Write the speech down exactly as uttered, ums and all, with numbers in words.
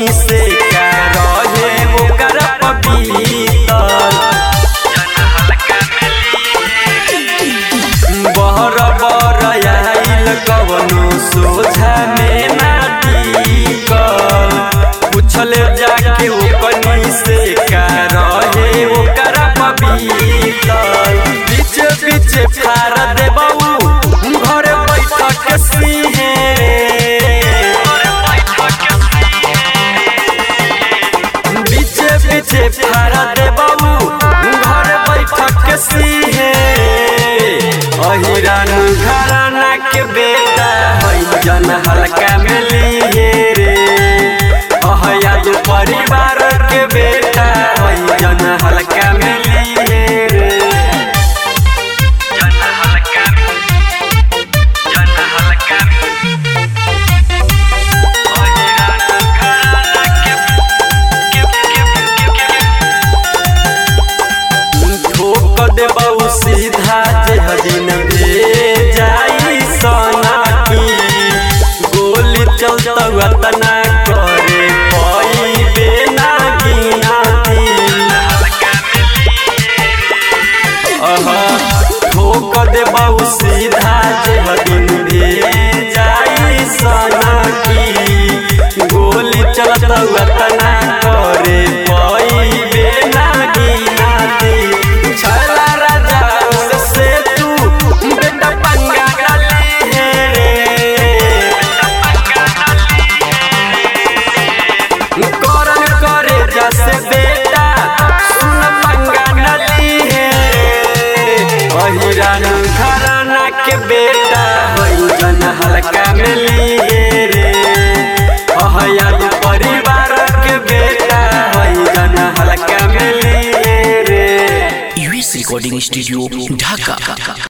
ओकनी से का रहे ओकर पपीतल बहर बर आइल कवनो सोझा में ना टिकल पूछल जाके ओकनी से का रहे ओकर पपीतल पीछे पीछे फार देबऊ घर बैठ के सीहे पीछे पीछे फार देबऊ घर बैठ के सीहे अहिरान घराना के बेटा है जन हल्का में लिए रे अहया दो परिवार के बेटा है जन हल्का में लिए रे जन हल्का जन हल्का अहिरान घराना के ठोक देबऊ सीधा जे हदिन जाई सोना की गोली चलता तना करे पईबे ना गिनाती अहा ठोक देबऊ सीधा जे हदिन जाई सोना की गोली चलता तना करे पईबे ना गिनाती छला राजा से तू बेटा पंगा डाली है रे करन करे जैसे बेटा सुन पंगा डाली है अहिरान घराना के बेटा है जन हल्का में लिए रे अहया दो परिवार के बेटा है जन हल्का में लिए रे। यूएस रिकॉर्डिंग स्टूडियो ढाका।